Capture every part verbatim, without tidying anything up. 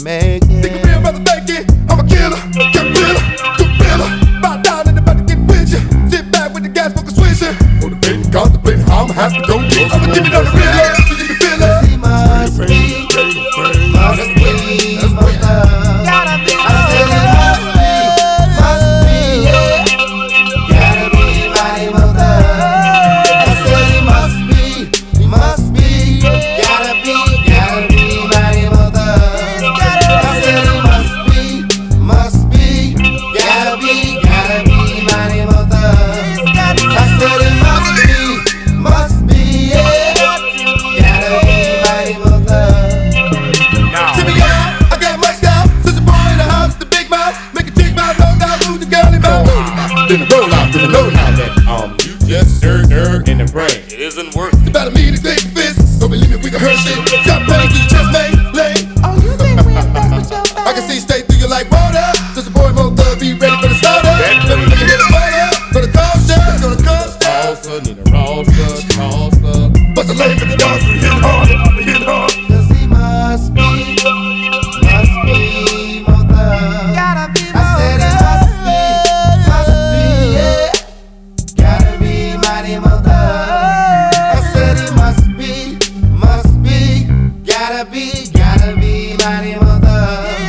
make it. Think real brother, thank you. I'm a killer, get realer, gorilla. Bow down and about to get with you. Sit back with the gas, smoke a swisher. Motivating, contemplating how I'm happy, don't get. I'ma give it on the real love, so you can feel it. He must be, must be, must love. Gotta be, I said it must be, must be, yeah. Gotta be my mother. I said it must be, must be, gotta be, gotta be my mother. I said it must be, must be, gotta be, gotta be my mother. I said it must be, must be, yeah. Gotta be my mother. Jimmy, yeah, I got my style. Since a boy in the house, the big mouth, make a big mouth, no doubt, move the girl in mouth. Then the roll out, then the load out. That um, you just stirred nerve in the brain. It isn't worth it. About a me to take fist. Don't believe me, we can hurt shit. Drop pain to your chest, man. Lane. Oh, you think we in back with your I can see straight through you like water. Just a boy, more thug, be ready for the starter. Let me make it hit the motor. Gonna cost ya, gonna cost ya. Toss her, need a roster, toss her. Bust a leg in the dance, we hit hard, we hit hard. Cause he must be, must be mother. Gotta be mother. I said it must be, must be, yeah. Gotta be mighty mother. I said it must be, must be, gotta be, gotta be mighty mother.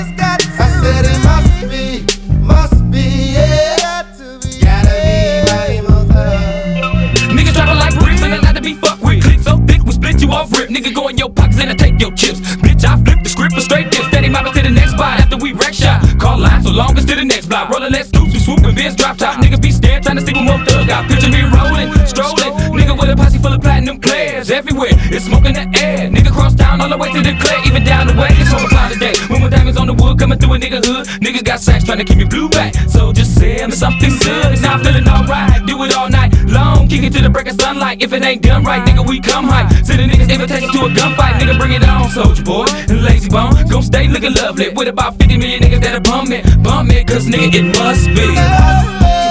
I said it must be, must be, yeah. Gotta be mighty mother. Niggas dropping like bricks and they not to be fucked with. Click so thick, we split you off rip. Nigga go in your pockets and I take your chips. Bitch, I flip the script for straight dip. Steady mopping to the next spot after we wreck shot. Call line so long as to the next block. Rollin' let's scoops, we swoopin' Benz drop top. Niggas be scared trying to see who more thug out. Picture me rolling, strolling. Nigga with a posse full of platinum players. Everywhere, it's smoking the air. Nigga cross town all the way to the clay. Even down the way, it's home cloud today. When my diamonds on the wood coming through a nigga hood. Niggas got sacks trying to keep me blue back. So just say I'm something good. Now I'm feeling alright. Do it all night long. Kick it to the break of sunlight. If it ain't done right, nigga, we come hype. Send the niggas invitation to a gunfight. Nigga, bring it on, soldier boy. And lazy bone, gon' stay looking lovely. With about fifty million niggas that'll bump me, bump me, cause nigga, it must be.